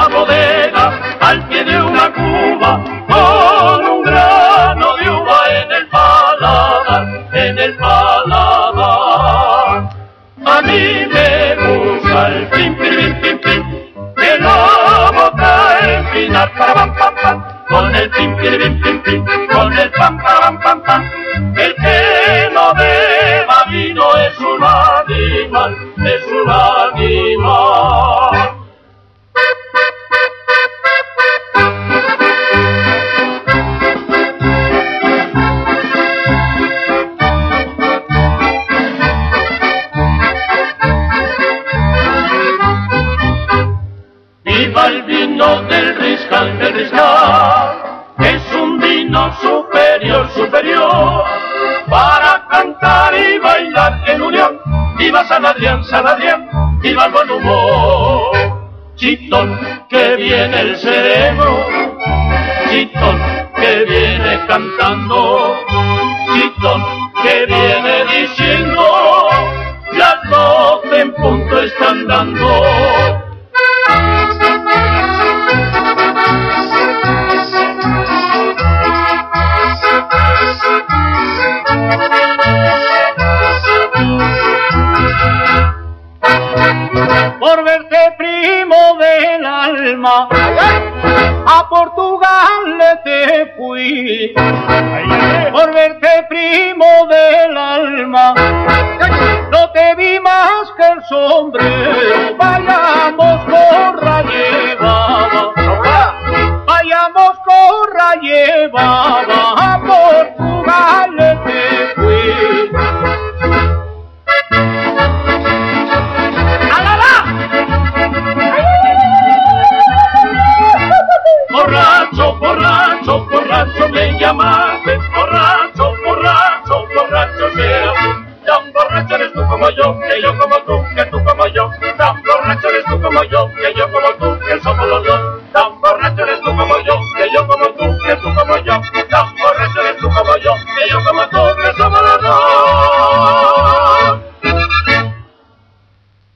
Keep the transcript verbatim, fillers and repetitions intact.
la bodega, al pie de una cuba, con un grano de uva en el paladar, en el paladar. A mí me gusta el pim, pim, pim, pim, de la boca empinar, para pam, pam, pam, con el pim, pim, pim, pim, con el pam, pam, pam, pam. El que no beba vino es un animal, es un animal. Viva el vino del Riscal, del Riscal, es un vino superior, superior, para cantar y bailar en unión. Viva San Adrián, San Adrián, viva el buen humor. Chitón, que viene el sereno, chitón, que viene cantando, chitón, que viene diciendo, las doce en punto están dando. Por verte primo del alma, a Portugal le te fui. Por verte primo del alma, no te vi más que el sombrero. Vayamos corra llevaba, vayamos corra llevaba, a Portugal le te fui. Borracho, borracho, borracho me llamaste, borracho, borracho, borracho sea. Tan borracho eres tú como yo, que yo como tú, que tú como yo. Tan borracho eres tú como yo, que yo como tú, que somos los dos.